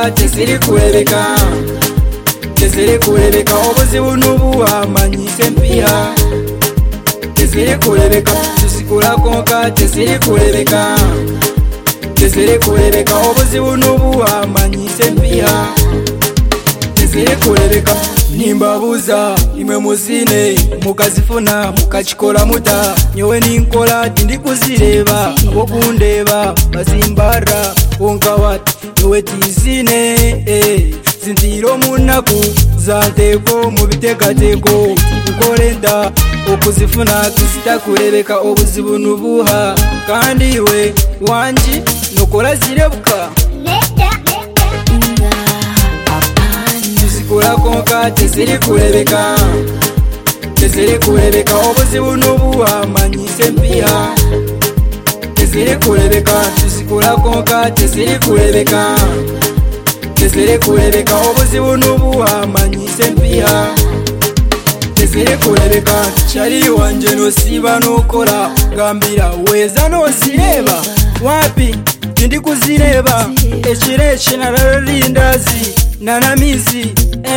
konka teziri kurebeka, teziri kurebeka obuzibu n'ubuhamanyise mpiya, teziri kurebeka tuzikura konka teziri kurebeka, teziri kurebeka obuzibu n'ubuhamanyise mpiya, teziri kurebeka. Nimbabuza imwe muzine mukazifuna mukachikola muta, nyowe ninkola tindi kuzireba abo kundeba bazimbara konka wati nyowe tizine zintiro munaku zanteko mu bitekateko ukorenda okuzifuna tuzitakurebeka obuzibu n'ubuha kandi iwe wanji nokola zirebuka tuzikura konka teziri kurebeka, teziri kurebeka obuzibu n'ubuhamanyise mpiya, teziri kurebeka tuzikura konka teziri kurebeka, teziri kurebeka obuzibu n'ubuhamanyise mpiya, teziri kurebeka. Chari wanje nosiba nokora gambira weza nozireba wapi tindi kuzireba ekirechi nararindazi nanamizi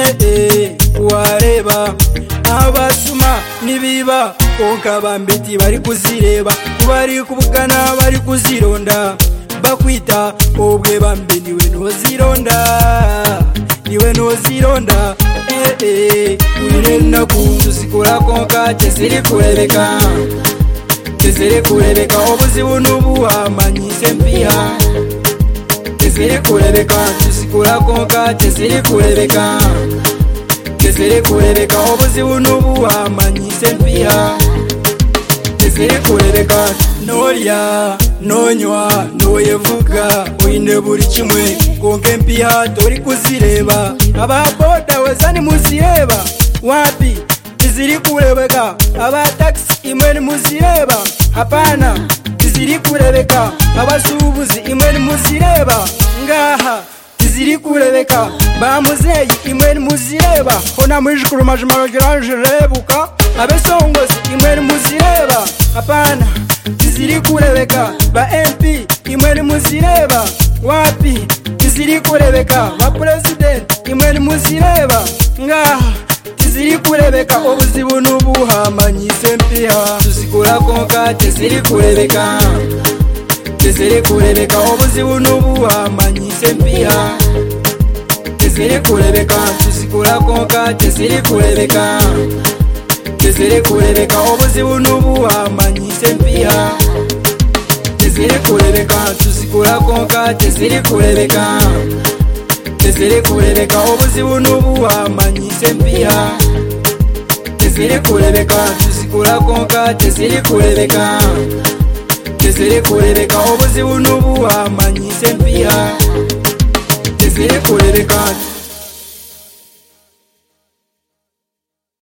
wareba abasuma nibiba konka bambeti bari kuzireba bari kubugana bari kuzironda bakwita obwe bambe niwe nozironda, niwe nozironda urenda kuzikura konka teziri kurebeka, teziri kurebeka obuzibu n'ubuhamanyise mpiya, teziri kurebeka tuzikura konka teziri kurebeka, teziri kurebeka obuzibu n'ubuhamanyise mpiya, teziri kurebeka. Norya nonywa noyevuga oyine buri kimwe konka mpiya tori kuzireba ababoda wezani muzireba wapi tiziri kurebeka, abataxi imwe ni muzireba hapana tiziri kurebeka, abasubuzi imwe ni muzireba ngaha tiziri kurebeka, bamuzeyi imwe ni muzireba kona mwijukuru majimaro giranje rebuka, abesongozi imwe ni muzireba hapana tiziri kurebeka, ba MP imwe ni muzireba wapi tiziri kurebeka, ba president imwe ni muzireba ngaha tiziri kurebeka obuzibu n'ubuhamanyise mpiya, tuzikura konka teziri kurebeka, teziri kurebeka obuzibu n'ubuhamanyise mpiya, teziri kurebeka tuzikura konka teziri kurebeka, teziri kurebeka obuzibu n'ubuhamanyise mpiya, teziri kurebeka tuzikura konka teziri kurebeka, teziri kurebeka obuzibu n'ubuhamanyise mpiya, teziri kurebeka tuzikura konka teziri kurebeka, teziri kurebeka obuzibu n'ubuhamanyise mpiya, teziri kurebeka.